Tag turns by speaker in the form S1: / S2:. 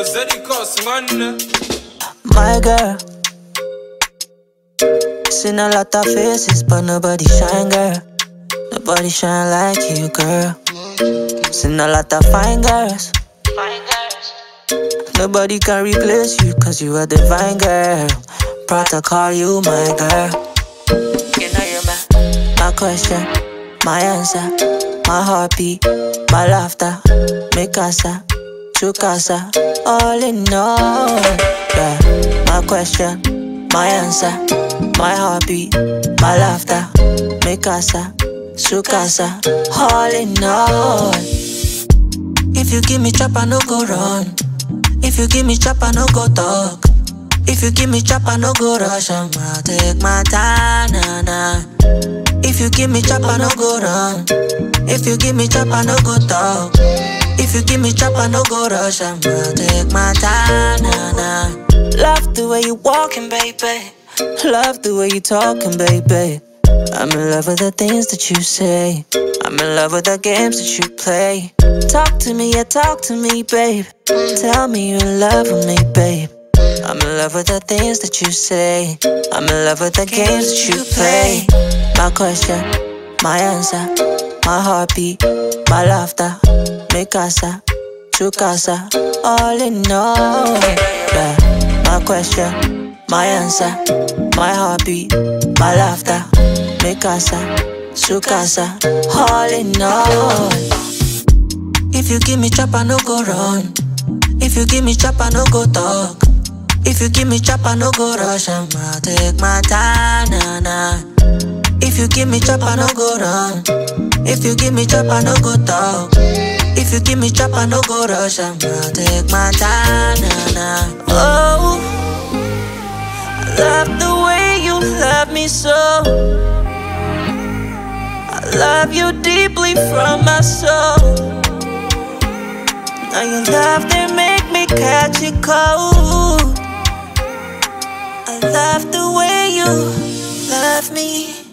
S1: My girl, seen a lot of faces, but nobody shine, girl. Nobody shine like you, girl. Seen a lot of fine girls. Nobody can replace you, cause you are divine, girl. Proud to call you my girl. You know you're my question, my answer, my heartbeat, my laughter, mi casa, tu casa, all in all. Yeah, my question, my answer, my heartbeat, my laughter, mi casa, su casa, all in all. If you give me chop, I no go run. If you give me chop, I no go talk. If you give me chop, I no go rush. I'ma take my time, nah, nah. If you give me chop, I no go run. If you give me chop, I no go talk. If you give me chop, I no go rush. I'ma take my time, nah, nah. Love the way you walking, baby. Love the way you talking, baby. I'm in love with the things that you say. I'm in love with the games that you play. Talk to me, yeah, talk to me, babe. Tell me you're in love with me, babe. I'm in love with the things that you say. I'm in love with the games that you play. My question, my answer, my heartbeat, my laughter, mi casa, tu casa, all in all. Yeah. My question, my answer, my heartbeat, my laughter, mi casa, su casa, all in all. If you give me chop, I no go run. If you give me chop, I no go talk. If you give me chop, I no go rush. I'ma take my time, nah, nah. If you give me chop, I no go run. If you give me chop, I no go talk. If you give me chop, I no go rush. I'ma take my time, nah, nah. Oh, I love the way you love me so. I love you deeply from my soul. Now your love, they make me catch it cold. I love the way you love me.